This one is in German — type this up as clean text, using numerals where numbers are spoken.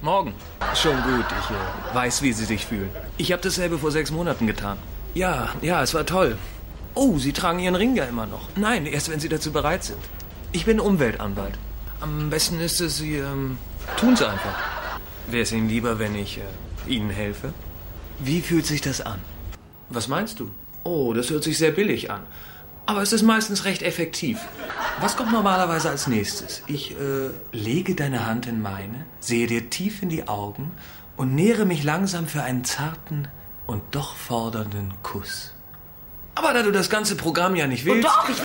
Morgen. Schon gut, ich weiß, wie Sie sich fühlen. Ich habe dasselbe vor 6 Monaten getan. Ja, es war toll. Oh, Sie tragen Ihren Ring ja immer noch. Nein, erst wenn Sie dazu bereit sind. Ich bin Umweltanwalt. Am besten ist es, Sie tun's einfach. Wäre es Ihnen lieber, wenn ich Ihnen helfe? Wie fühlt sich das an? Was meinst du? Oh, das hört sich sehr billig an. Aber es ist meistens recht effektiv. Was kommt normalerweise als nächstes? Ich lege deine Hand in meine, sehe dir tief in die Augen und nähere mich langsam für einen zarten und doch fordernden Kuss. Aber da du das ganze Programm ja nicht willst... Oh doch, ich